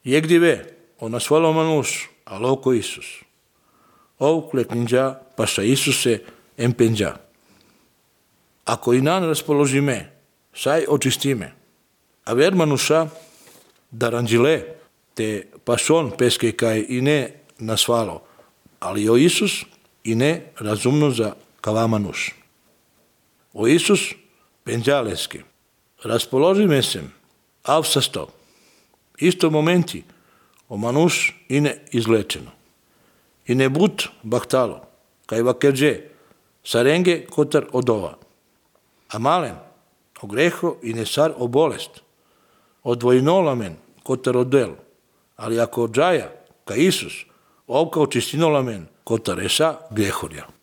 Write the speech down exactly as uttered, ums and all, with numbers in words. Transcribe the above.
Jegdive, ona svalo manus, aloko Isus. Ovkle kninja, pasa Isuse empenja. Ako inan raspoložime, sai očistime. A ver manusa, darangile, te pason peske kaj ine nasvalo, ali o Isus ine razumno za kavamanus. O Isus penjaleski. Raspoložime se, avsasto. Isto momenti, o manus ine izlečeno. Ine but baktalo, kaj vakerđe, sarenge kotar odova. A malen, o greho ine sar o bolest. Odvojnolamen kotar odel, ali ako odžaja, ka Isus, ovka očistinolamen kotar esa grehorja.